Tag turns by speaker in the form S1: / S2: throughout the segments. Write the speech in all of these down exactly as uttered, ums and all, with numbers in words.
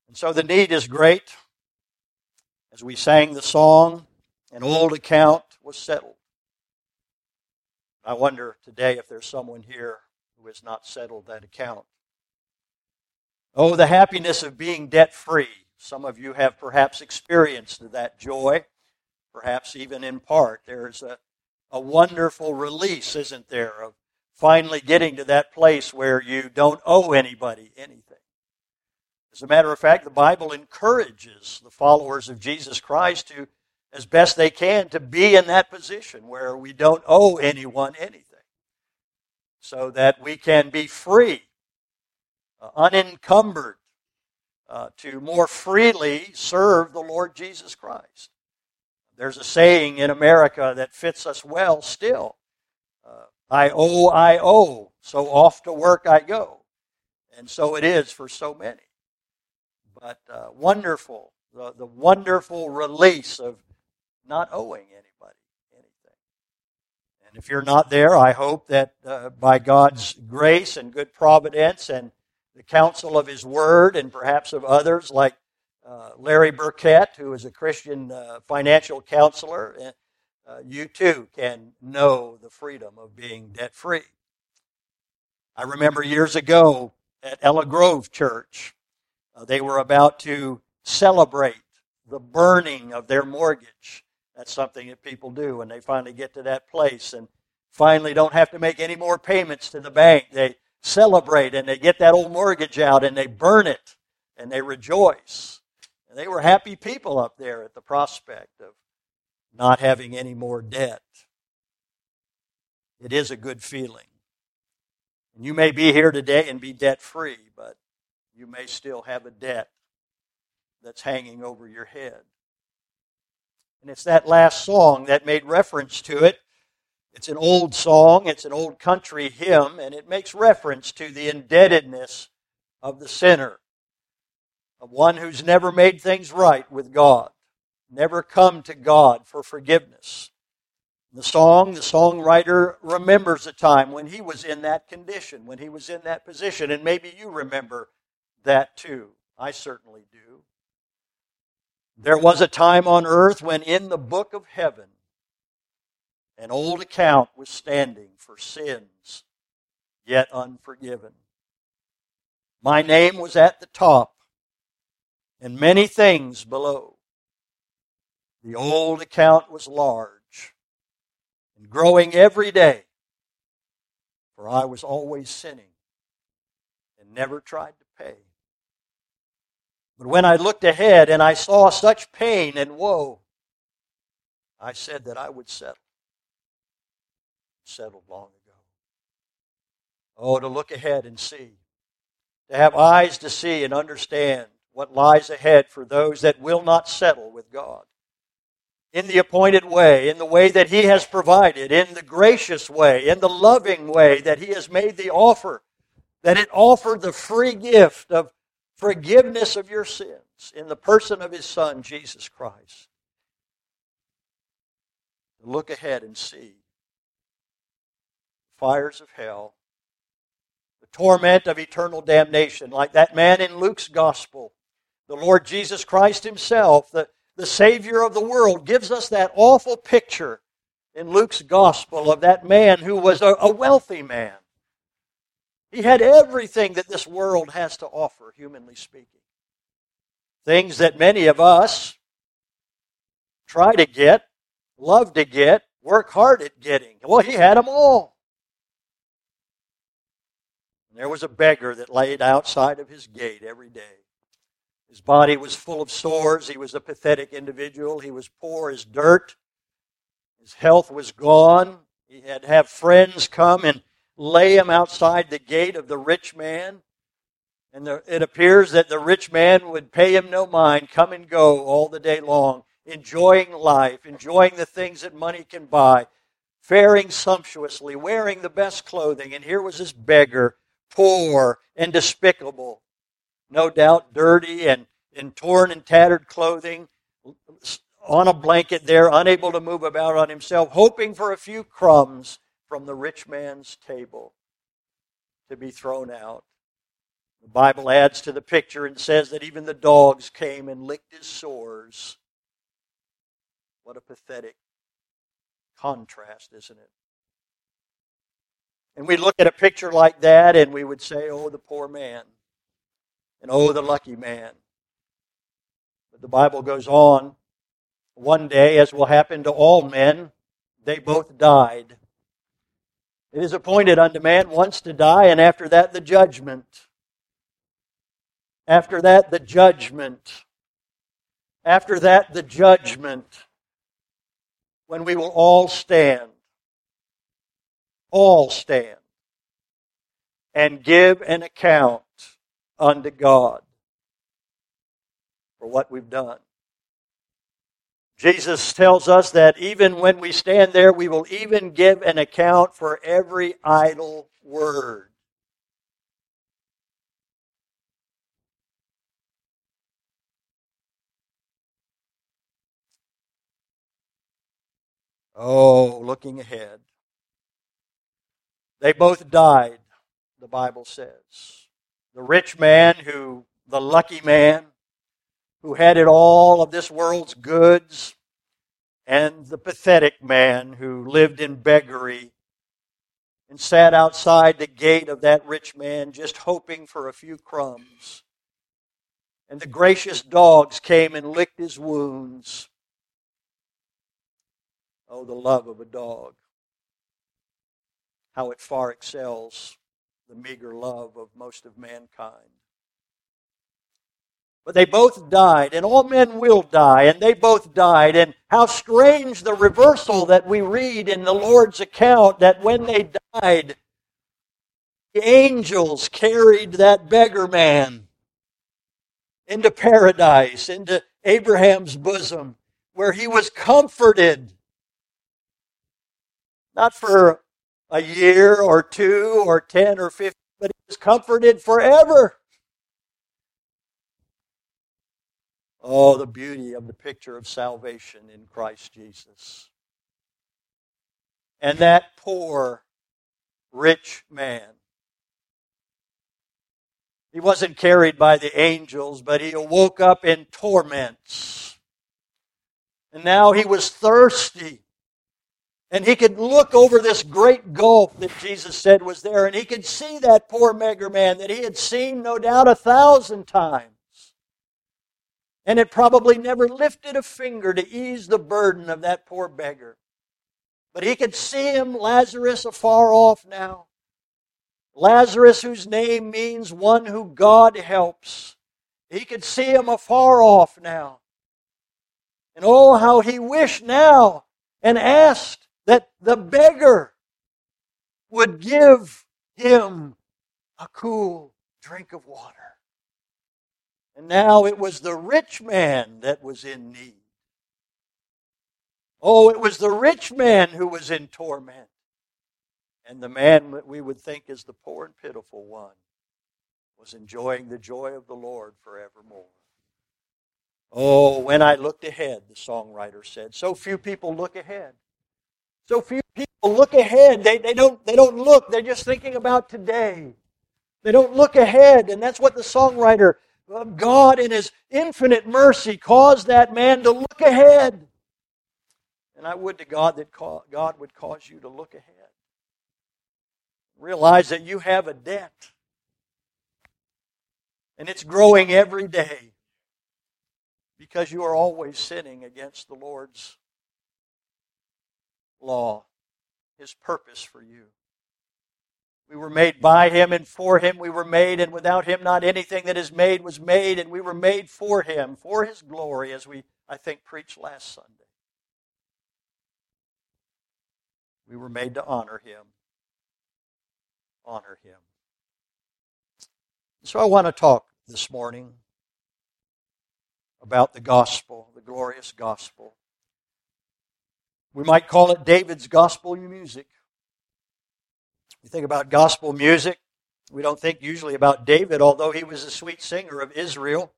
S1: And so the need is great. As we sang the song, an old account was settled. I wonder today if there's someone here who has not settled that account. Oh, the happiness of being debt-free. Some of you have perhaps experienced that joy, perhaps even in part. There's a, a wonderful release, isn't there, of finally getting to that place where you don't owe anybody anything. As a matter of fact, the Bible encourages the followers of Jesus Christ to, as best they can, to be in that position where we don't owe anyone anything, so that we can be free, uh, unencumbered, uh, to more freely serve the Lord Jesus Christ. There's a saying in America that fits us well still. Uh, I owe, I owe, so off to work I go. And so it is for so many. But uh, wonderful, the, the wonderful release of not owing anybody anything. And if you're not there, I hope that uh, by God's grace and good providence and the counsel of His Word and perhaps of others like uh, Larry Burkett, who is a Christian uh, financial counselor, uh, you too can know the freedom of being debt-free. I remember years ago at Ella Grove Church, uh, they were about to celebrate the burning of their mortgage. That's something that people do when they finally get to that place and finally don't have to make any more payments to the bank. They celebrate and they get that old mortgage out and they burn it and they rejoice. And they were happy people up there at the prospect of not having any more debt. It is a good feeling. And you may be here today and be debt-free, but you may still have a debt that's hanging over your head. And it's that last song that made reference to it. It's an old song, it's an old country hymn, and it makes reference to the indebtedness of the sinner, of one who's never made things right with God, never come to God for forgiveness. The song, the songwriter remembers a time when he was in that condition, when he was in that position, and maybe you remember that too. I certainly do. There was a time on earth when in the book of heaven, an old account was standing for sins yet unforgiven. My name was at the top, and many things below. The old account was large and growing every day, for I was always sinning and never tried to pay. But when I looked ahead and I saw such pain and woe, I said that I would settle. Settled long ago. Oh, to look ahead and see. To have eyes to see and understand what lies ahead for those that will not settle with God. In the appointed way, in the way that He has provided, in the gracious way, in the loving way that He has made the offer, that it offered the free gift of forgiveness of your sins in the person of His Son, Jesus Christ. Look ahead and see the fires of hell, the torment of eternal damnation, like that man in Luke's gospel. The Lord Jesus Christ Himself, the, the Savior of the world, gives us that awful picture in Luke's gospel of that man who was a, a wealthy man. He had everything that this world has to offer, humanly speaking. Things that many of us try to get, love to get, work hard at getting. Well, he had them all. And there was a beggar that laid outside of his gate every day. His body was full of sores. He was a pathetic individual. He was poor as dirt. His health was gone. He had to have friends come and lay him outside the gate of the rich man. And the, it appears that the rich man would pay him no mind, come and go all the day long, enjoying life, enjoying the things that money can buy, faring sumptuously, wearing the best clothing. And here was this beggar, poor and despicable, no doubt dirty and in torn and tattered clothing, on a blanket there, unable to move about on himself, hoping for a few crumbs from the rich man's table to be thrown out. The The Bible adds to the picture and says that even the dogs came and licked his sores. What a pathetic contrast, isn't it? And we look at a picture like that and we would say, oh, the poor man. And oh, the lucky man. But the Bible goes on. One day, as will happen to all men, they both died. It is appointed unto man once to die, and after that the judgment. After that the judgment. After that the judgment. When we will all stand. All stand. And give an account unto God for what we've done. Jesus tells us that even when we stand there, we will even give an account for every idle word. Oh, looking ahead. They both died, the Bible says. The rich man who, the lucky man, who had it all of this world's goods, and the pathetic man who lived in beggary and sat outside the gate of that rich man just hoping for a few crumbs. And the gracious dogs came and licked his wounds. Oh, the love of a dog. How it far excels the meager love of most of mankind. But they both died, and all men will die, and they both died. And how strange the reversal that we read in the Lord's account, that when they died, the angels carried that beggar man into paradise, into Abraham's bosom, where he was comforted. Not for a year or two or ten or fifty, but he was comforted forever. Oh, the beauty of the picture of salvation in Christ Jesus. And that poor, rich man. He wasn't carried by the angels, but he awoke up in torments. And now he was thirsty. And he could look over this great gulf that Jesus said was there, and he could see that poor beggar man that he had seen, no doubt, a thousand times. And had probably never lifted a finger to ease the burden of that poor beggar. But he could see him, Lazarus, afar off now. Lazarus, whose name means one who God helps. He could see him afar off now. And oh, how he wished now and asked that the beggar would give him a cool drink of water. And now it was the rich man that was in need. Oh, it was the rich man who was in torment. And the man that we would think is the poor and pitiful one was enjoying the joy of the Lord forevermore. Oh, when I looked ahead, the songwriter said. So few people look ahead. So few people look ahead. They, they, don't, they don't look. They're just thinking about today. They don't look ahead. And that's what the songwriter, God in His infinite mercy, caused that man to look ahead. And I would to God that God would cause you to look ahead. Realize that you have a debt. And it's growing every day. Because you are always sinning against the Lord's law, His purpose for you. We were made by Him, and for Him we were made, and without Him not anything that is made was made, and we were made for Him, for His glory, as we, I think, preached last Sunday. We were made to honor Him. Honor Him. So I want to talk this morning about the gospel, the glorious gospel. We might call it David's gospel music. You think about gospel music, we don't think usually about David, although he was a sweet singer of Israel.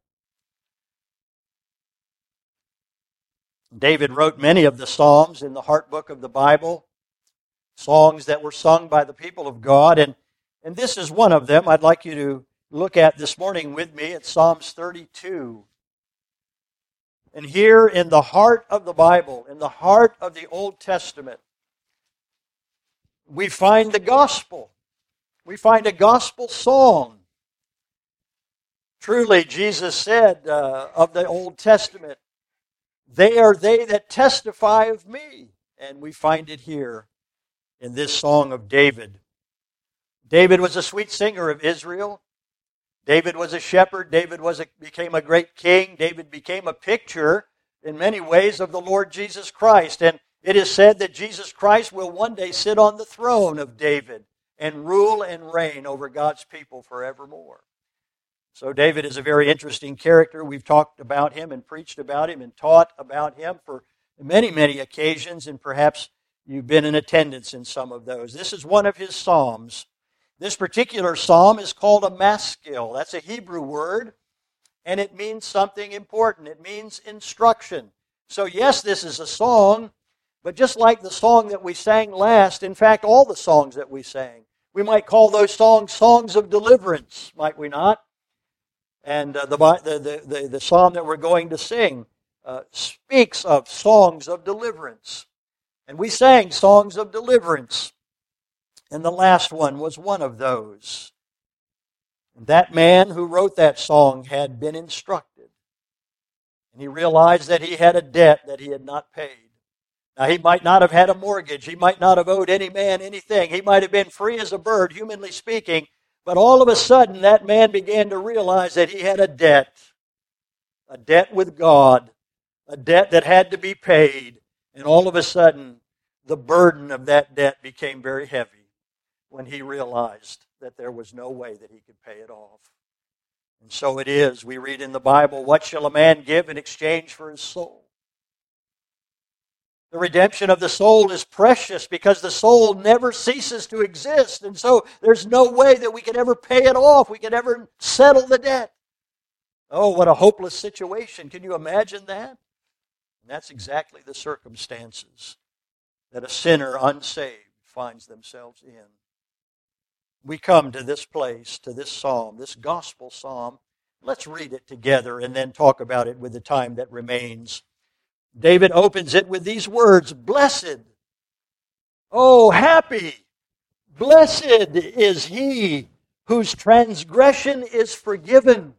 S1: David wrote many of the Psalms in the heart book of the Bible, songs that were sung by the people of God, and, and this is one of them. I'd like you to look at this morning with me at Psalms thirty-two. And here in the heart of the Bible, in the heart of the Old Testament, we find the gospel. We find a gospel song. Truly, Jesus said uh, of the Old Testament, "They are they that testify of me." And we find it here in this song of David. David was a sweet singer of Israel. David was a shepherd. David was a, became a great king. David became a picture in many ways of the Lord Jesus Christ. And it is said that Jesus Christ will one day sit on the throne of David and rule and reign over God's people forevermore. So David is a very interesting character. We've talked about him and preached about him and taught about him for many, many occasions, and perhaps you've been in attendance in some of those. This is one of his psalms. This particular psalm is called a maskil. That's a Hebrew word, and it means something important. It means instruction. So yes, this is a song, but just like the song that we sang last, in fact, all the songs that we sang, we might call those songs songs of deliverance, might we not? And uh, the, the, the, the psalm that we're going to sing uh, speaks of songs of deliverance. And we sang songs of deliverance. And the last one was one of those. And that man who wrote that song had been instructed. And he realized that he had a debt that he had not paid. Now, he might not have had a mortgage. He might not have owed any man anything. He might have been free as a bird, humanly speaking. But all of a sudden, that man began to realize that he had a debt. A debt with God. A debt that had to be paid. And all of a sudden, the burden of that debt became very heavy when he realized that there was no way that he could pay it off. And so it is. We read in the Bible, "What shall a man give in exchange for his soul?" The redemption of the soul is precious because the soul never ceases to exist. And so there's no way that we could ever pay it off. We could ever settle the debt. Oh, what a hopeless situation. Can you imagine that? And that's exactly the circumstances that a sinner unsaved finds themselves in. We come to this place, to this psalm, this gospel psalm. Let's read it together and then talk about it with the time that remains. David opens it with these words, "Blessed, oh happy, blessed is he whose transgression is forgiven.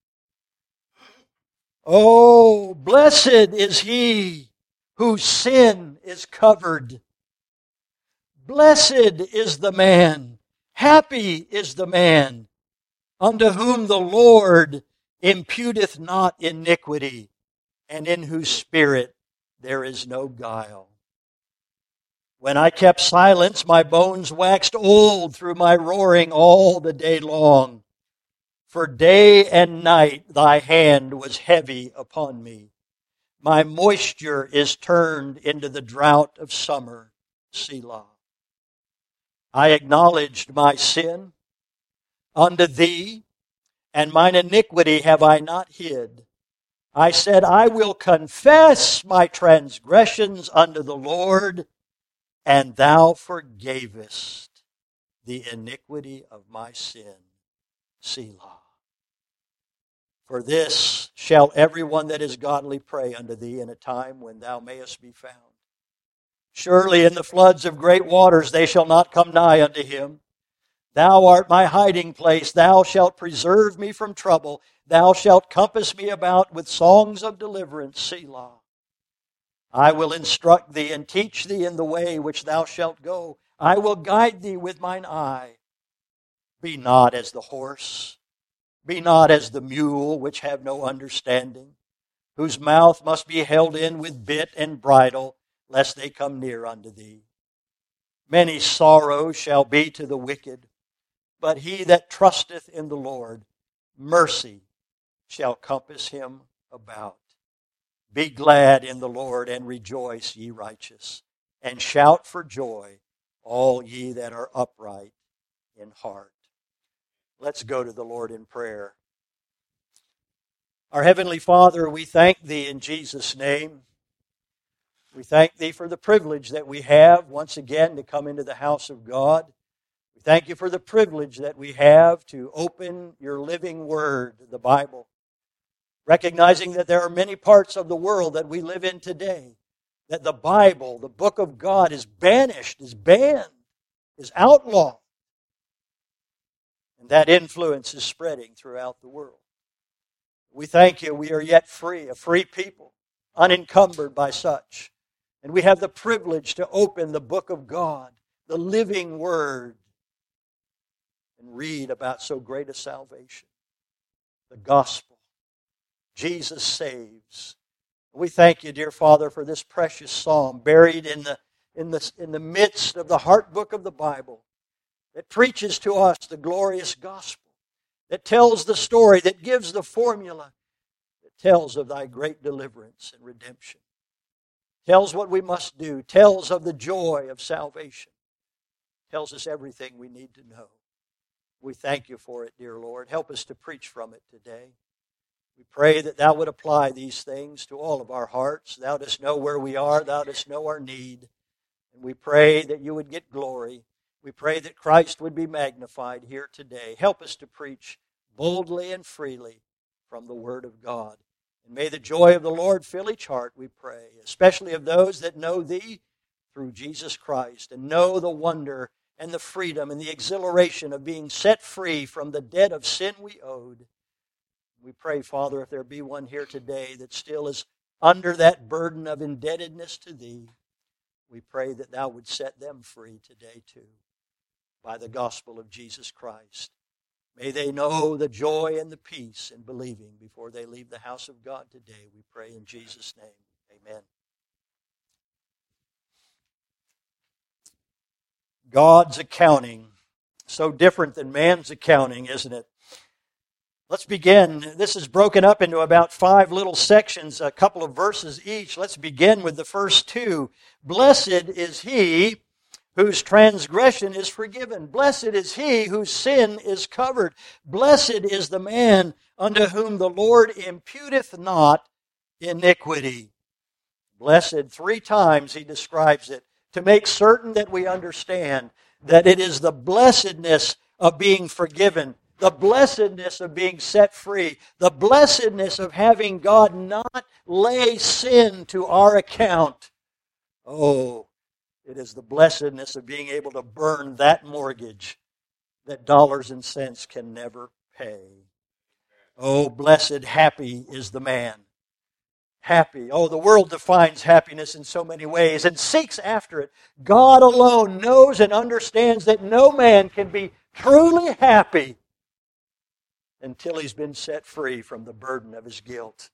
S1: Oh, blessed is he whose sin is covered. Blessed is the man, happy is the man, unto whom the Lord imputeth not iniquity, and in whose spirit there is no guile. When I kept silence, my bones waxed old through my roaring all the day long. For day and night thy hand was heavy upon me. My moisture is turned into the drought of summer. Selah. I acknowledged my sin unto thee, and mine iniquity have I not hid. I said, I will confess my transgressions unto the Lord, and thou forgavest the iniquity of my sin. Selah. For this shall everyone that is godly pray unto thee in a time when thou mayest be found. Surely in the floods of great waters they shall not come nigh unto him. Thou art my hiding place. Thou shalt preserve me from trouble. Thou shalt compass me about with songs of deliverance. Selah. I will instruct thee and teach thee in the way which thou shalt go. I will guide thee with mine eye. Be not as the horse. Be not as the mule, which have no understanding, whose mouth must be held in with bit and bridle, lest they come near unto thee. Many sorrows shall be to the wicked, but he that trusteth in the Lord, mercy shall compass him about. Be glad in the Lord and rejoice, ye righteous, and shout for joy, all ye that are upright in heart. Let's go to the Lord in prayer. Our Heavenly Father, we thank Thee in Jesus' name. We thank Thee for the privilege that we have once again to come into the house of God. We thank you for the privilege that we have to open your living word, the Bible, recognizing that there are many parts of the world that we live in today, that the Bible, the book of God, is banished, is banned, is outlawed. And that influence is spreading throughout the world. We thank you we are yet free, a free people, unencumbered by such. And we have the privilege to open the book of God, the living word, and read about so great a salvation, the gospel. Jesus saves. We thank you, dear Father, for this precious psalm buried in the, in the, in the midst of the heart book of the Bible that preaches to us the glorious gospel, that tells the story, that gives the formula, that tells of thy great deliverance and redemption, tells what we must do, tells of the joy of salvation, tells us everything we need to know. We thank you for it, dear Lord. Help us to preach from it today. We pray that thou would apply these things to all of our hearts. Thou dost know where we are. Thou dost know our need. And we pray that you would get glory. We pray that Christ would be magnified here today. Help us to preach boldly and freely from the Word of God. And may the joy of the Lord fill each heart, we pray, especially of those that know thee through Jesus Christ and know the wonder and the freedom and the exhilaration of being set free from the debt of sin we owed. We pray, Father, if there be one here today that still is under that burden of indebtedness to thee, we pray that thou would set them free today too by the gospel of Jesus Christ. May they know the joy and the peace in believing before they leave the house of God today. We pray in Jesus' name. Amen. God's accounting, so different than man's accounting, isn't it? Let's begin. This is broken up into about five little sections, a couple of verses each. Let's begin with the first two. Blessed is he whose transgression is forgiven. Blessed is he whose sin is covered. Blessed is the man unto whom the Lord imputeth not iniquity. Blessed, three times he describes it, to make certain that we understand that it is the blessedness of being forgiven, the blessedness of being set free, the blessedness of having God not lay sin to our account. Oh, it is the blessedness of being able to burn that mortgage that dollars and cents can never pay. Oh, blessed, happy is the man. Happy. Oh, the world defines happiness in so many ways and seeks after it. God alone knows and understands that no man can be truly happy until he's been set free from the burden of his guilt.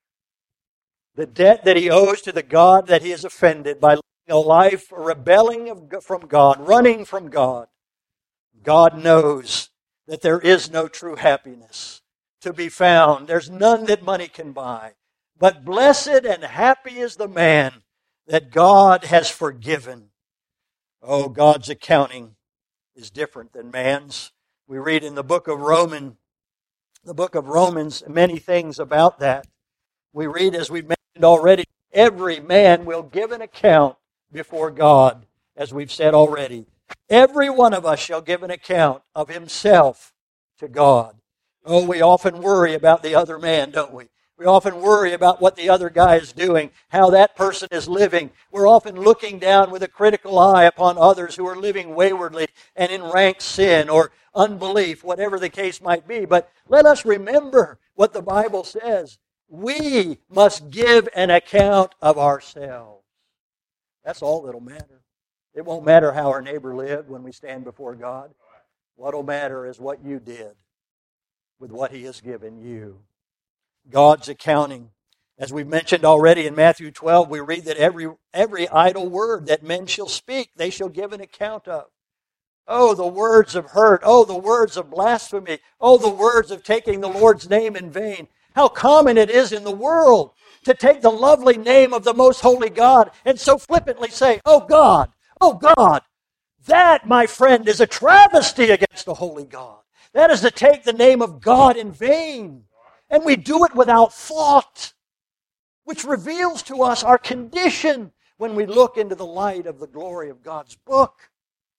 S1: The debt that he owes to the God that he has offended by living a life rebelling from God, running from God. God knows that there is no true happiness to be found. There's none that money can buy. But blessed and happy is the man that God has forgiven. Oh, God's accounting is different than man's. We read in the book of Romans, the book of Romans, many things about that. We read, as we've mentioned already, every man will give an account before God, as we've said already. Every one of us shall give an account of himself to God. Oh, we often worry about the other man, don't we? We often worry about what the other guy is doing, how that person is living. We're often looking down with a critical eye upon others who are living waywardly and in rank sin or unbelief, whatever the case might be. But let us remember what the Bible says. We must give an account of ourselves. That's all that'll matter. It won't matter how our neighbor lived when we stand before God. What'll matter is what you did with what he has given you. God's accounting. As we've mentioned already in Matthew twelve, we read that every, every idle word that men shall speak, they shall give an account of. Oh, the words of hurt. Oh, the words of blasphemy. Oh, the words of taking the Lord's name in vain. How common it is in the world to take the lovely name of the most holy God and so flippantly say, oh God, oh God. That, my friend, is a travesty against the holy God. That is to take the name of God in vain. And we do it without thought, which reveals to us our condition when we look into the light of the glory of God's book.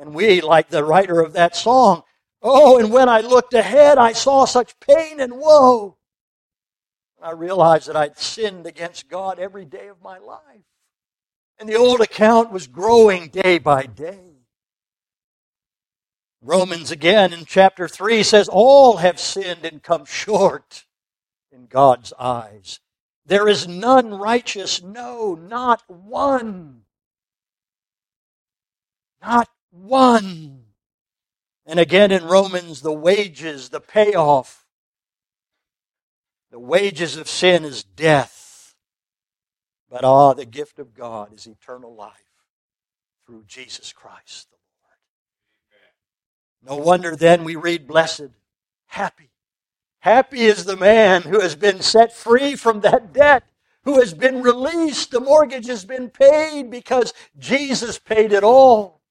S1: And we, like the writer of that song, oh, and when I looked ahead, I saw such pain and woe. I realized that I'd sinned against God every day of my life. And the old account was growing day by day. Romans again in chapter three says, all have sinned and come short in God's eyes. There is none righteous, no, not one. Not one. And again in Romans, the wages, the payoff, the wages of sin is death. But ah, the gift of God is eternal life through Jesus Christ the Lord. No wonder then we read blessed, happy. Happy is the man who has been set free from that debt, who has been released. The mortgage has been paid because Jesus paid it all.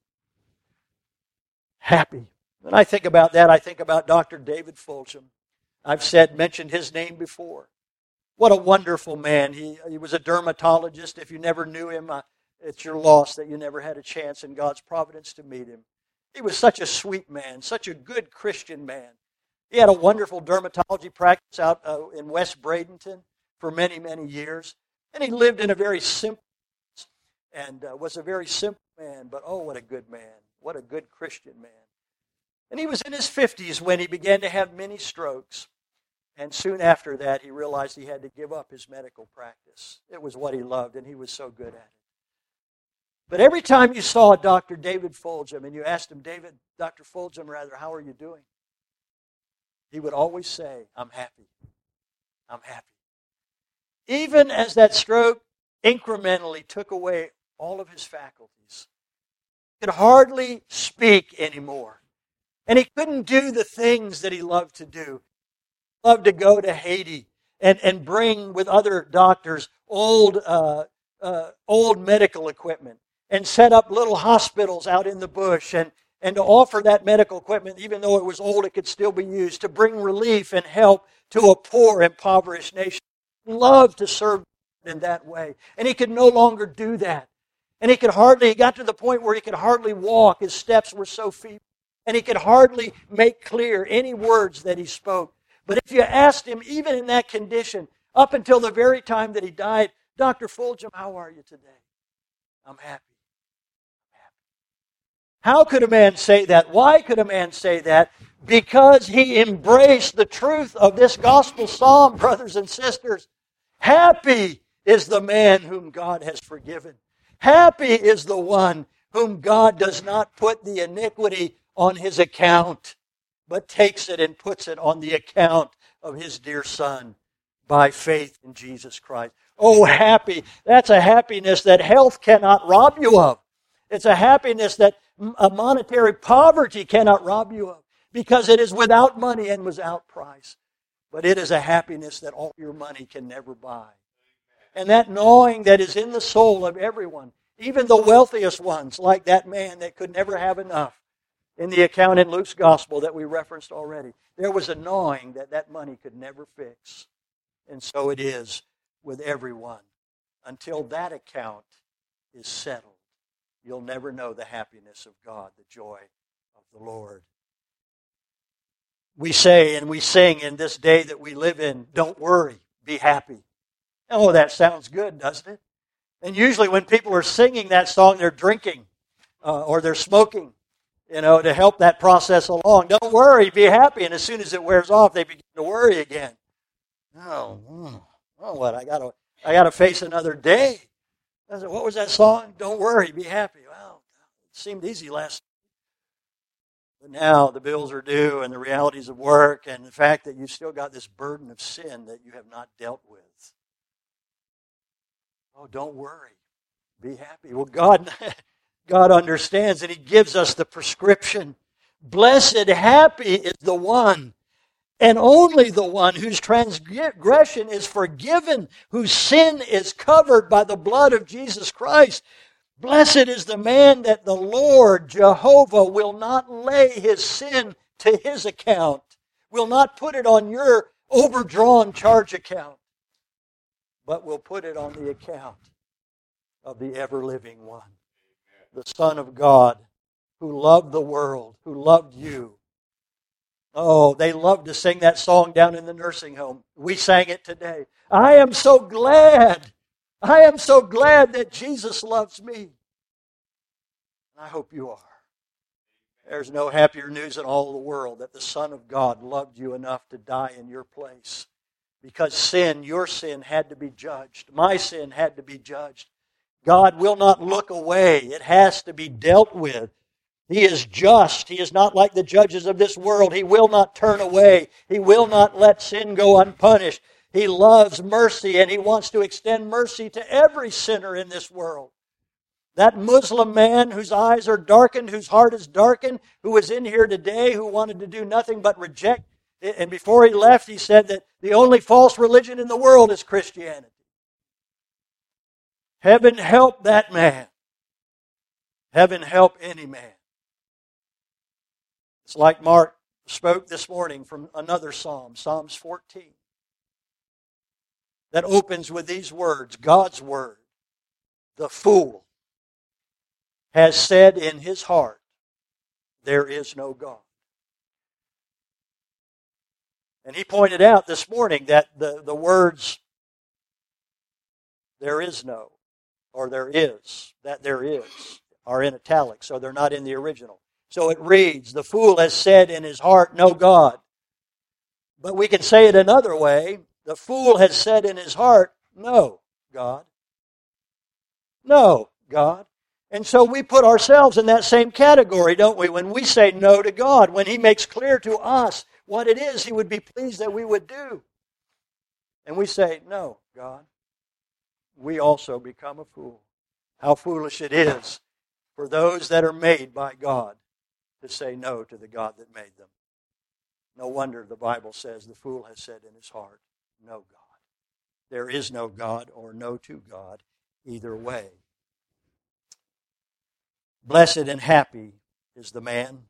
S1: Happy. When I think about that, I think about Doctor David Fulgham. I've said, mentioned his name before. What a wonderful man. He, he was a dermatologist. If you never knew him, uh, it's your loss that you never had a chance in God's providence to meet him. He was such a sweet man, such a good Christian man. He had a wonderful dermatology practice out uh, in West Bradenton for many, many years. And he lived in a very simple and uh, was a very simple man. But oh, what a good man. What a good Christian man. And he was in his fifties when he began to have many strokes. And soon after that, he realized he had to give up his medical practice. It was what he loved, and he was so good at it. But every time you saw Doctor David Fulgham and you asked him, David, Doctor Fulgham, rather, how are you doing? He would always say, I'm happy. I'm happy. Even as that stroke incrementally took away all of his faculties, he could hardly speak anymore. And he couldn't do the things that he loved to do. He loved to go to Haiti and, and bring with other doctors old, uh, uh, old medical equipment and set up little hospitals out in the bush and And to offer that medical equipment, even though it was old, it could still be used to bring relief and help to a poor, impoverished nation. He loved to serve in that way. And he could no longer do that. And he could hardly, he got to the point where he could hardly walk. His steps were so feeble. And he could hardly make clear any words that he spoke. But if you asked him, even in that condition, up until the very time that he died, Doctor Fulgham, how are you today? I'm happy. How could a man say that? Why could a man say that? Because he embraced the truth of this gospel psalm, brothers and sisters. Happy is the man whom God has forgiven. Happy is the one whom God does not put the iniquity on his account, but takes it and puts it on the account of his dear Son by faith in Jesus Christ. Oh, happy. That's a happiness that health cannot rob you of. It's a happiness that a monetary poverty cannot rob you of, because it is without money and without price. But it is a happiness that all your money can never buy. And that gnawing that is in the soul of everyone, even the wealthiest ones, like that man that could never have enough, in the account in Luke's gospel that we referenced already, there was a gnawing that that money could never fix. And so it is with everyone. Until that account is settled, you'll never know the happiness of God, the joy of the Lord. We say and we sing in this day that we live in, don't worry, be happy. Oh, that sounds good, doesn't it? And usually when people are singing that song, they're drinking uh, or they're smoking, you know, to help that process along. Don't worry, be happy. And as soon as it wears off, they begin to worry again. Oh, oh what, I got to I got to face another day. I said, what was that song? Don't worry, be happy. Well, it seemed easy last night. But now the bills are due and the realities of work and the fact that you've still got this burden of sin that you have not dealt with. Oh, don't worry. Be happy. Well, God, God understands and He gives us the prescription. Blessed, happy is the one and only the one whose transgression is forgiven, whose sin is covered by the blood of Jesus Christ. Blessed is the man that the Lord Jehovah will not lay his sin to his account, will not put it on your overdrawn charge account, but will put it on the account of the ever-living one, the Son of God, who loved the world, who loved you. Oh, they loved to sing that song down in the nursing home. We sang it today. I am so glad. I am so glad that Jesus loves me. I hope you are. There's no happier news in all the world that the Son of God loved you enough to die in your place. Because sin, your sin, had to be judged. My sin had to be judged. God will not look away. It has to be dealt with. He is just. He is not like the judges of this world. He will not turn away. He will not let sin go unpunished. He loves mercy, and He wants to extend mercy to every sinner in this world. That Muslim man whose eyes are darkened, whose heart is darkened, who was in here today, who wanted to do nothing but reject, and before he left, he said that the only false religion in the world is Christianity. Heaven help that man. Heaven help any man. It's like Mark spoke this morning from another psalm, Psalms fourteen, that opens with these words, God's word. The fool has said in his heart, there is no God. And he pointed out this morning that the, the words, there is no, or there is, that there is, are in italics, so they're not in the original. So it reads, the fool has said in his heart, no God. But we can say it another way. The fool has said in his heart, no God. No God. And so we put ourselves in that same category, don't we? When we say no to God, when He makes clear to us what it is He would be pleased that we would do. And we say, no God. We also become a fool. How foolish it is for those that are made by God to say no to the God that made them. No wonder the Bible says the fool has said in his heart, no God. There is no God or no to God either way. Blessed and happy is the man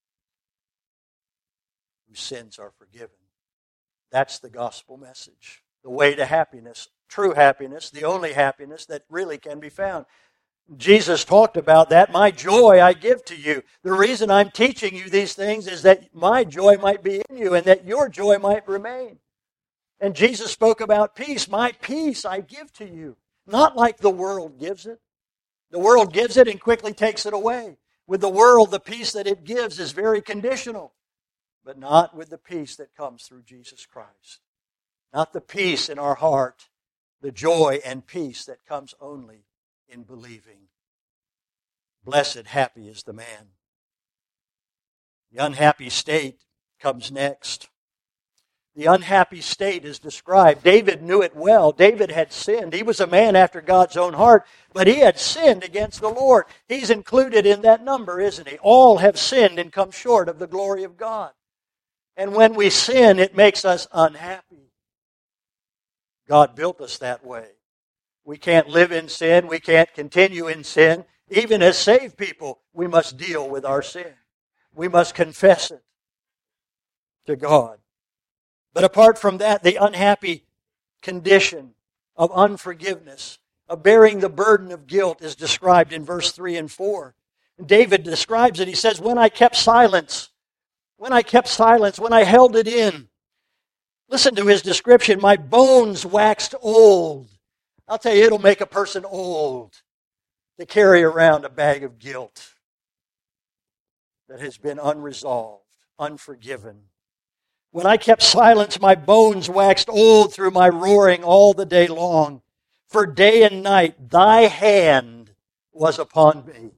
S1: whose sins are forgiven. That's the gospel message. The way to happiness, true happiness, the only happiness that really can be found. Jesus talked about that. My joy I give to you. The reason I'm teaching you these things is that my joy might be in you and that your joy might remain. And Jesus spoke about peace. My peace I give to you. Not like the world gives it. The world gives it and quickly takes it away. With the world, the peace that it gives is very conditional, but not with the peace that comes through Jesus Christ. Not the peace in our heart, the joy and peace that comes only in believing. Blessed, happy is the man. The unhappy state comes next. The unhappy state is described. David knew it well. David had sinned. He was a man after God's own heart, but he had sinned against the Lord. He's included in that number, isn't he? All have sinned and come short of the glory of God. And when we sin, it makes us unhappy. God built us that way. We can't live in sin. We can't continue in sin. Even as saved people, we must deal with our sin. We must confess it to God. But apart from that, the unhappy condition of unforgiveness, of bearing the burden of guilt, is described in verse three and four. David describes it. He says, when I kept silence, when I kept silence, when I held it in. Listen to his description. My bones waxed old. I'll tell you, it'll make a person old to carry around a bag of guilt that has been unresolved, unforgiven. When I kept silence, my bones waxed old through my roaring all the day long. For day and night, thy hand was upon me.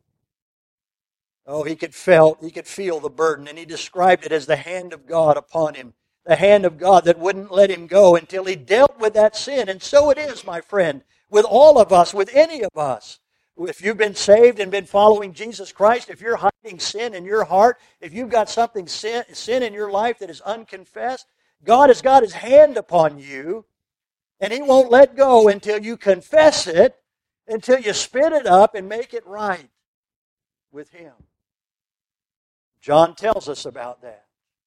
S1: Oh, he could feel, he could feel the burden, and he described it as the hand of God upon him. The hand of God that wouldn't let him go until he dealt with that sin. And so it is, my friend, with all of us, with any of us. If you've been saved and been following Jesus Christ, if you're hiding sin in your heart, if you've got something sin, sin in your life that is unconfessed, God has got His hand upon you, and He won't let go until you confess it, until you spit it up and make it right with Him. John tells us about that.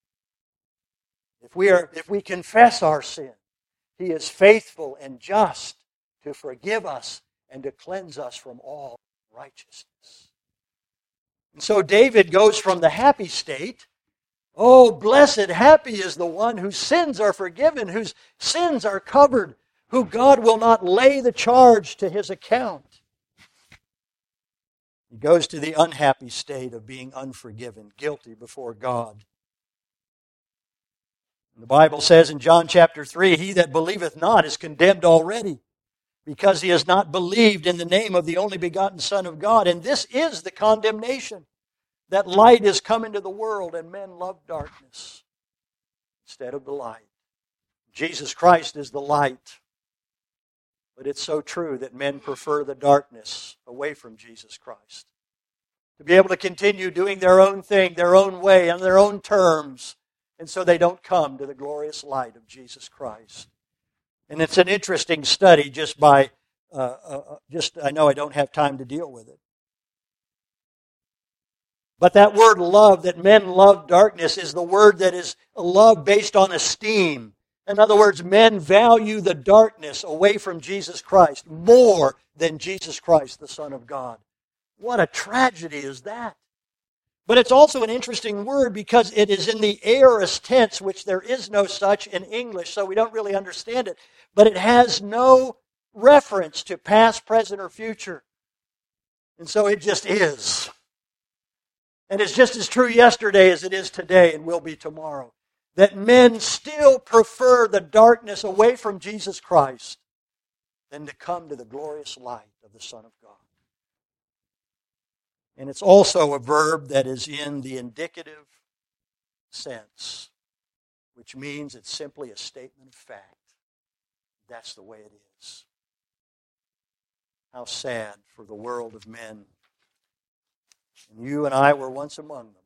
S1: If we are, if we confess our sin, He is faithful and just to forgive us and to cleanse us from all righteousness. And so David goes from the happy state, oh, blessed, happy is the one whose sins are forgiven, whose sins are covered, who God will not lay the charge to his account. He goes to the unhappy state of being unforgiven, guilty before God. The Bible says in John chapter three, he that believeth not is condemned already, because he has not believed in the name of the only begotten Son of God. And this is the condemnation, that light is come into the world, and men love darkness instead of the light. Jesus Christ is the light. But it's so true that men prefer the darkness away from Jesus Christ. To be able to continue doing their own thing, their own way, on their own terms. And so they don't come to the glorious light of Jesus Christ. And it's an interesting study just by, uh, uh, just I know I don't have time to deal with it. But that word love, that men love darkness, is the word that is a love based on esteem. In other words, men value the darkness away from Jesus Christ more than Jesus Christ, the Son of God. What a tragedy is that. But it's also an interesting word because it is in the aorist tense, which there is no such in English, so we don't really understand it. But it has no reference to past, present, or future. And so it just is. And it's just as true yesterday as it is today and will be tomorrow. That men still prefer the darkness away from Jesus Christ than to come to the glorious light of the Son of God. And it's also a verb that is in the indicative sense, which means it's simply a statement of fact. That's the way it is. How sad for the world of men. And you and I were once among them.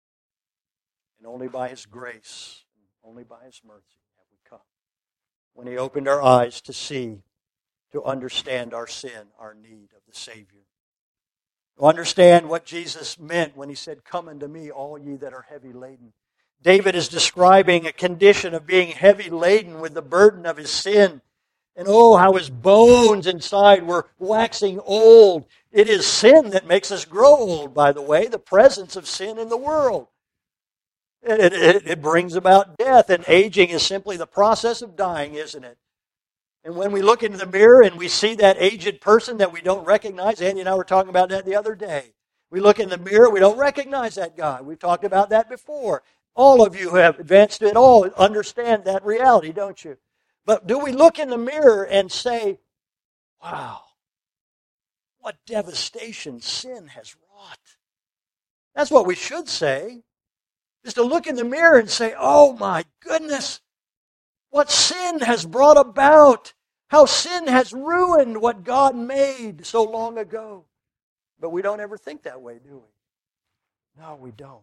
S1: And only by His grace, only by His mercy have we come. When He opened our eyes to see, to understand our sin, our need of the Savior. To understand what Jesus meant when He said, "Come unto me, all ye that are heavy laden." David is describing a condition of being heavy laden with the burden of his sin. And oh, how his bones inside were waxing old. It is sin that makes us grow old, by the way, the presence of sin in the world. It, it, it brings about death, and aging is simply the process of dying, isn't it? And when we look into the mirror and we see that aged person that we don't recognize, Andy and I were talking about that the other day. We look in the mirror, we don't recognize that guy. We've talked about that before. All of you who have advanced at all understand that reality, don't you? But do we look in the mirror and say, wow, what devastation sin has wrought? That's what we should say, is to look in the mirror and say, oh my goodness, what sin has brought about, how sin has ruined what God made so long ago. But we don't ever think that way, do we? No, we don't.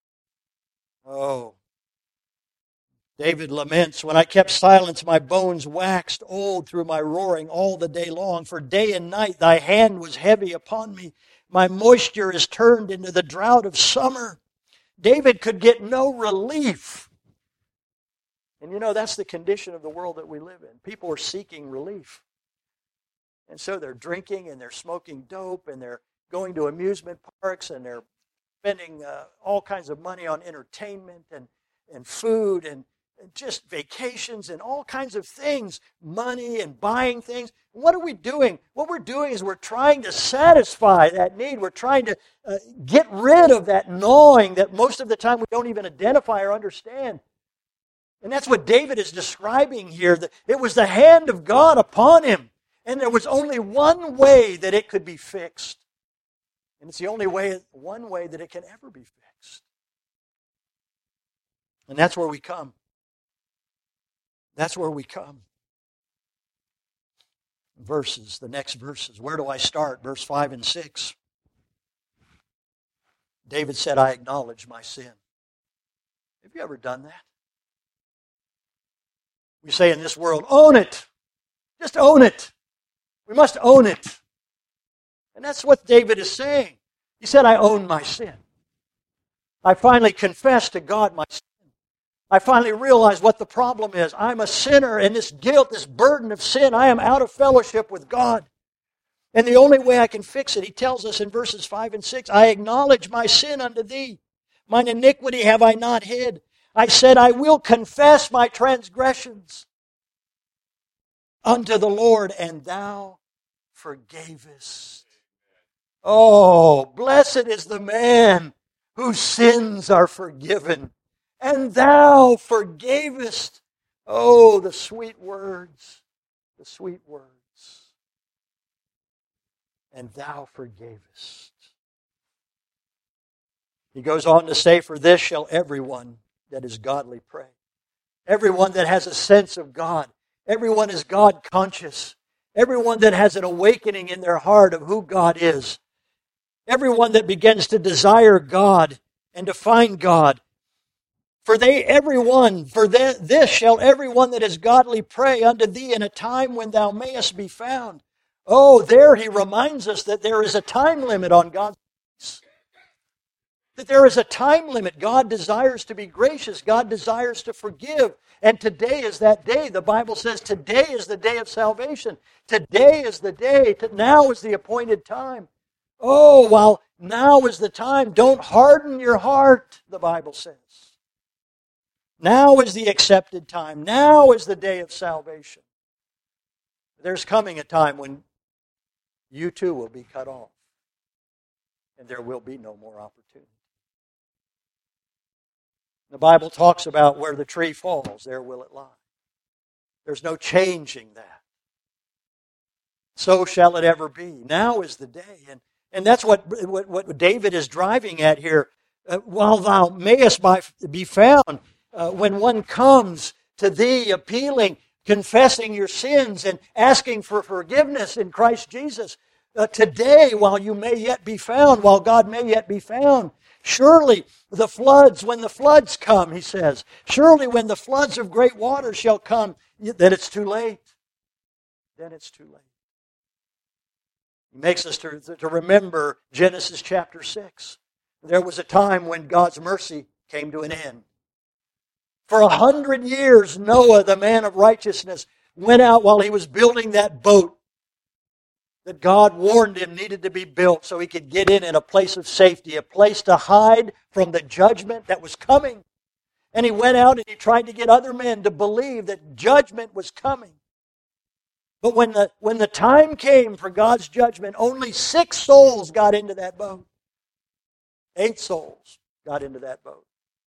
S1: Oh. David laments, when I kept silence, my bones waxed old through my roaring all the day long. For day and night thy hand was heavy upon me. My moisture is turned into the drought of summer. David could get no relief. And you know, that's the condition of the world that we live in. People are seeking relief. And so they're drinking and they're smoking dope and they're going to amusement parks and they're spending uh, all kinds of money on entertainment and, and food and, and just vacations and all kinds of things, money and buying things. What are we doing? What we're doing is we're trying to satisfy that need. We're trying to uh, get rid of that gnawing that most of the time we don't even identify or understand. And that's what David is describing here. That it was the hand of God upon him. And there was only one way that it could be fixed. And it's the only way, one way that it can ever be fixed. And that's where we come. That's where we come. Verses, the next verses. Where do I start? Verse five and six. David said, I acknowledge my sin. Have you ever done that? We say in this world, own it. Just own it. We must own it. And that's what David is saying. He said, I own my sin. I finally confessed to God my sin. I finally realized what the problem is. I'm a sinner, and this guilt, this burden of sin, I am out of fellowship with God. And the only way I can fix it, he tells us in verses five and six, I acknowledge my sin unto thee. Mine iniquity have I not hid. I said, I will confess my transgressions unto the Lord, and thou forgavest. Oh, blessed is the man whose sins are forgiven, and thou forgavest. Oh, the sweet words, the sweet words. And thou forgavest. He goes on to say, for this shall everyone that is godly pray. Everyone that has a sense of God. Everyone is God conscious. Everyone that has an awakening in their heart of who God is. Everyone that begins to desire God and to find God. For they, everyone, for the, this shall everyone that is godly pray unto thee in a time when thou mayest be found. Oh, there he reminds us that there is a time limit on God's grace. That there is a time limit. God desires to be gracious. God desires to forgive. And today is that day. The Bible says today is the day of salvation. Today is the day. Now is the appointed time. Oh, while now is the time, don't harden your heart, the Bible says. Now is the accepted time. Now is the day of salvation. There's coming a time when you too will be cut off. And there will be no more opportunity. The Bible talks about where the tree falls, there will it lie. There's no changing that. So shall it ever be. Now is the day. And, and that's what, what, what David is driving at here. Uh, while thou mayest by, be found, uh, when one comes to thee appealing, confessing your sins and asking for forgiveness in Christ Jesus, uh, today, while you may yet be found, while God may yet be found, surely the floods, when the floods come, he says, surely when the floods of great waters shall come, then it's too late. Then it's too late. He makes us to, to remember Genesis chapter six. There was a time when God's mercy came to an end. For a hundred years, Noah, the man of righteousness, went out while he was building that boat that God warned him needed to be built so he could get in in a place of safety, a place to hide from the judgment that was coming. And he went out and he tried to get other men to believe that judgment was coming. But when the, when the time came for God's judgment, only six souls got into that boat. Eight souls got into that boat.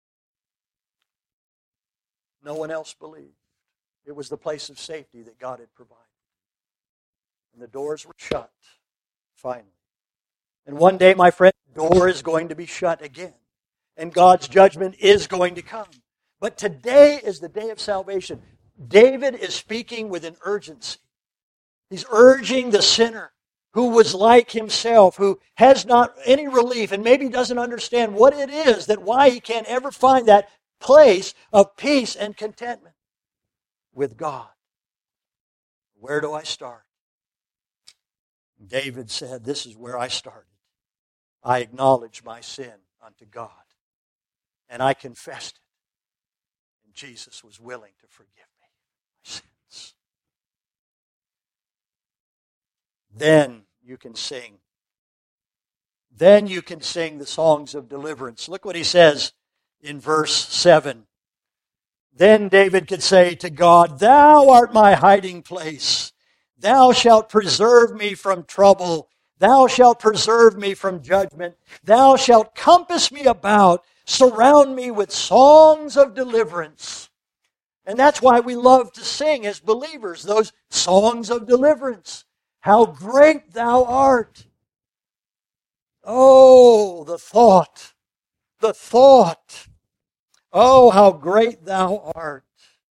S1: No one else believed. It was the place of safety that God had provided. And the doors were shut, finally. And one day, my friend, the door is going to be shut again. And God's judgment is going to come. But today is the day of salvation. David is speaking with an urgency. He's urging the sinner who was like himself, who has not any relief and maybe doesn't understand what it is, that why he can't ever find that place of peace and contentment with God. Where do I start? David said, this is where I started. I acknowledged my sin unto God, and I confessed it, and Jesus was willing to forgive me my sins. Then you can sing. Then you can sing the songs of deliverance. Look what he says in verse seven. Then David could say to God, Thou art my hiding place. Thou shalt preserve me from trouble. Thou shalt preserve me from judgment. Thou shalt compass me about, surround me with songs of deliverance. And that's why we love to sing as believers, those songs of deliverance. How great thou art. Oh, the thought, the thought. Oh, how great thou art.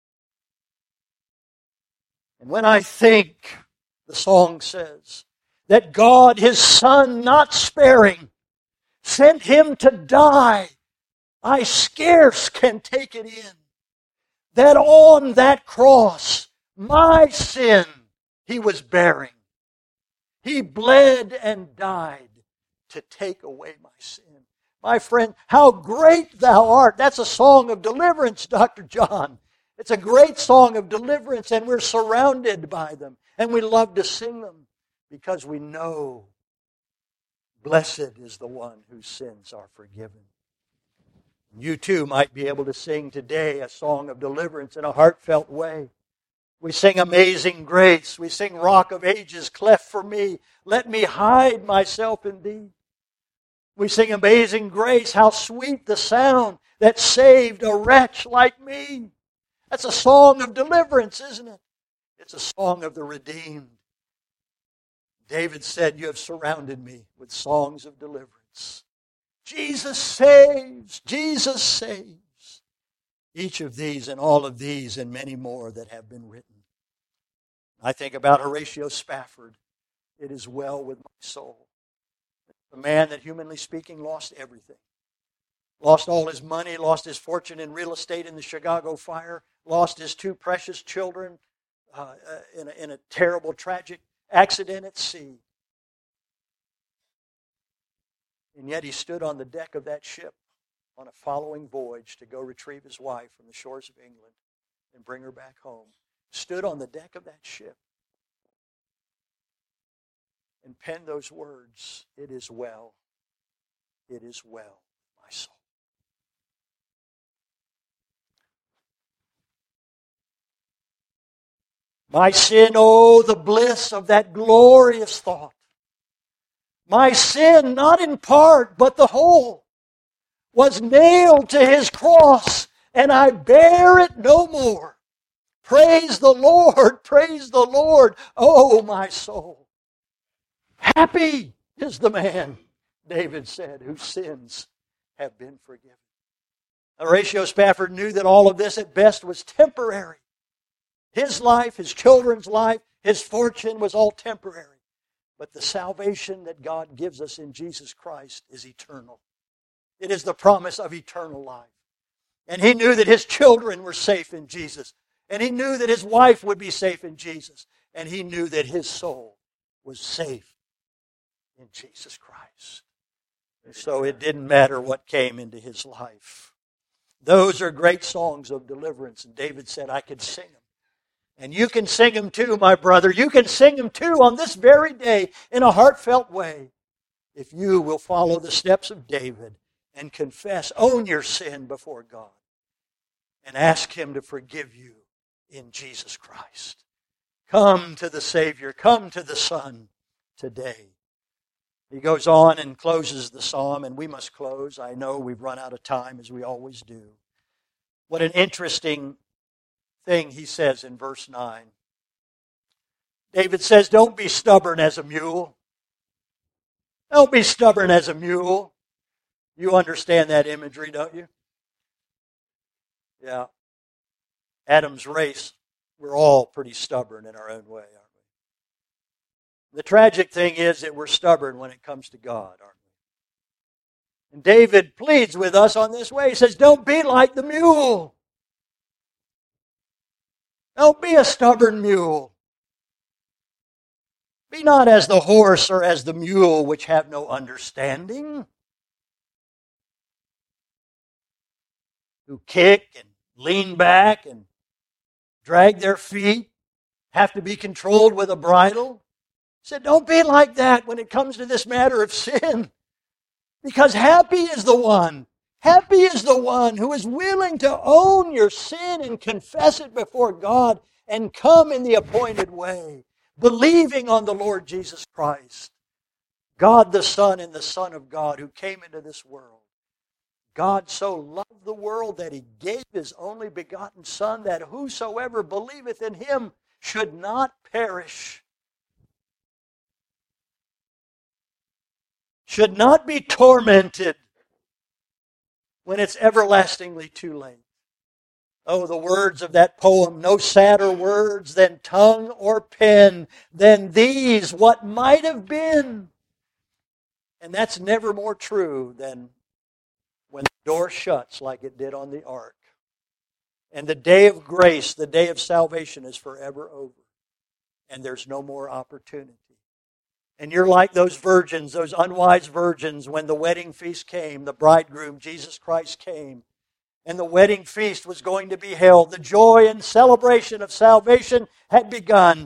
S1: And when I think, the song says, that God, His Son, not sparing, sent Him to die, I scarce can take it in. That on that cross, my sin He was bearing. He bled and died to take away my sin. My friend, how great thou art. That's a song of deliverance, Doctor John. It's a great song of deliverance, and we're surrounded by them, and we love to sing them. because we know blessed is the one whose sins are forgiven. You too might be able to sing today a song of deliverance in a heartfelt way. We sing Amazing Grace. We sing Rock of Ages, cleft for me. Let me hide myself in Thee. We sing Amazing Grace. How sweet the sound that saved a wretch like me. That's a song of deliverance, isn't it? It's a song of the redeemed. David said, you have surrounded me with songs of deliverance. Jesus saves. Jesus saves. Each of these and all of these and many more that have been written. I think about Horatio Spafford. It is well with my soul. A man that, humanly speaking, lost everything. Lost all his money, lost his fortune in real estate in the Chicago fire, lost his two precious children uh, in, a, in a terrible, tragic accident at sea. And yet he stood on the deck of that ship on a following voyage to go retrieve his wife from the shores of England and bring her back home. Stood on the deck of that ship and penned those words, it is well, it is well, my soul. My sin, oh, the bliss of that glorious thought. My sin, not in part, but the whole, was nailed to His cross, and I bear it no more. Praise the Lord, praise the Lord, oh my soul. Happy is the man, David said, whose sins have been forgiven. Horatio Spafford knew that all of this at best was temporary. His life, his children's life, his fortune was all temporary. But the salvation that God gives us in Jesus Christ is eternal. It is the promise of eternal life. And he knew that his children were safe in Jesus. And he knew that his wife would be safe in Jesus. And he knew that his soul was safe in Jesus Christ. And so it didn't matter what came into his life. Those are great songs of deliverance. And David said, I could sing them. And you can sing them too, my brother. You can sing them too on this very day in a heartfelt way. If you will follow the steps of David and confess, own your sin before God, and ask Him to forgive you in Jesus Christ. Come to the Savior. Come to the Son today. He goes on and closes the psalm, and we must close. I know we've run out of time, as we always do. What an interesting thing he says in verse nine. David says, don't be stubborn as a mule. Don't be stubborn as a mule. You understand that imagery, don't you? Yeah. Adam's race, we're all pretty stubborn in our own way, aren't we? The tragic thing is that we're stubborn when it comes to God, aren't we? And David pleads with us on this way. He says, don't be like the mule. Don't be a stubborn mule. Be not as the horse or as the mule, which have no understanding, who kick and lean back and drag their feet, have to be controlled with a bridle. He said, don't be like that when it comes to this matter of sin. Because happy is the one, happy is the one who is willing to own your sin and confess it before God and come in the appointed way, believing on the Lord Jesus Christ, God the Son and the Son of God who came into this world. God so loved the world that He gave His only begotten Son, that whosoever believeth in Him should not perish, should not be tormented when it's everlastingly too late. Oh, the words of that poem, no sadder words than tongue or pen, than these, what might have been. And that's never more true than when the door shuts like it did on the ark. And the day of grace, the day of salvation is forever over. And there's no more opportunity. And you're like those virgins, those unwise virgins, when the wedding feast came, the bridegroom, Jesus Christ, came. And the wedding feast was going to be held. The joy and celebration of salvation had begun.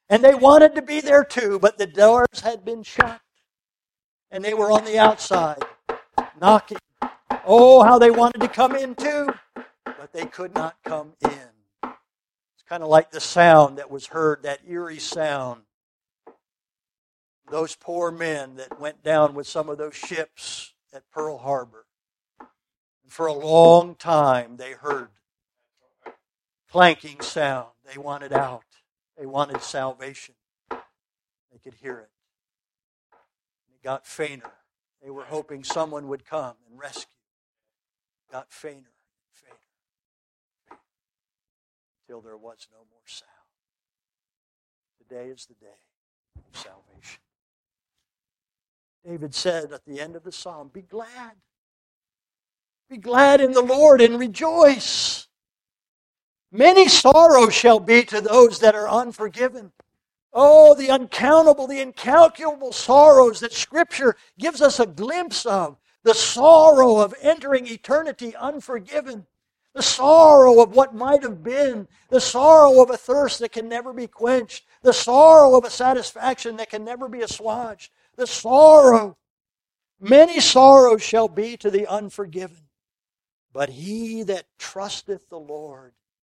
S1: And they wanted to be there too, but the doors had been shut. And they were on the outside, knocking. Oh, how they wanted to come in too, but they could not come in. It's kind of like the sound that was heard, that eerie sound. Those poor men that went down with some of those ships at Pearl Harbor. And for a long time they heard clanking sound. They wanted out. They wanted salvation. They could hear it. It got fainter. They were hoping someone would come and rescue. It got fainter and fainter, fainter, till there was no more sound. Today is the day of salvation. David said at the end of the psalm, be glad. Be glad in the Lord and rejoice. Many sorrows shall be to those that are unforgiven. Oh, the uncountable, the incalculable sorrows that Scripture gives us a glimpse of. The sorrow of entering eternity unforgiven. The sorrow of what might have been. The sorrow of a thirst that can never be quenched. The sorrow of a satisfaction that can never be assuaged. The sorrow. Many sorrows shall be to the unforgiven. But he that trusteth the Lord,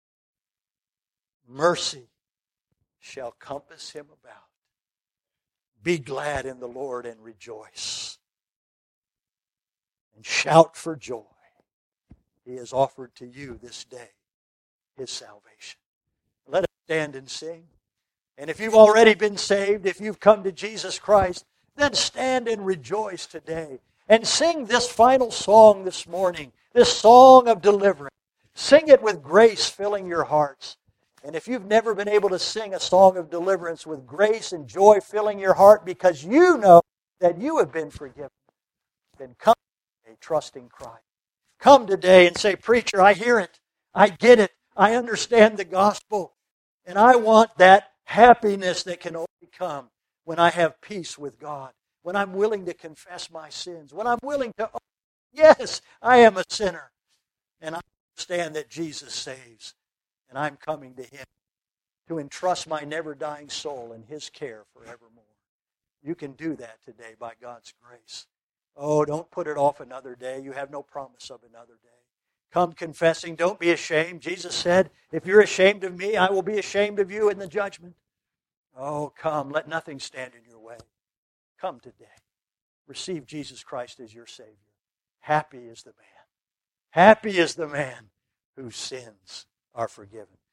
S1: mercy shall compass him about. Be glad in the Lord and rejoice. And shout for joy. He has offered to you this day His salvation. Let us stand and sing. And if you've already been saved, if you've come to Jesus Christ, then stand and rejoice today. And sing this final song this morning, this song of deliverance. Sing it with grace filling your hearts. And if you've never been able to sing a song of deliverance with grace and joy filling your heart because you know that you have been forgiven, then come today trusting Christ. Come today and say, preacher, I hear it. I get it. I understand the gospel. And I want that happiness that can only come when I have peace with God, when I'm willing to confess my sins, when I'm willing to, oh, yes, I am a sinner. And I understand that Jesus saves. And I'm coming to Him to entrust my never-dying soul in His care forevermore. You can do that today by God's grace. Oh, don't put it off another day. You have no promise of another day. Come confessing. Don't be ashamed. Jesus said, if you're ashamed of me, I will be ashamed of you in the judgment. Oh, come. Let nothing stand in your way. Come today. Receive Jesus Christ as your Savior. Happy is the man. Happy is the man whose sins are forgiven.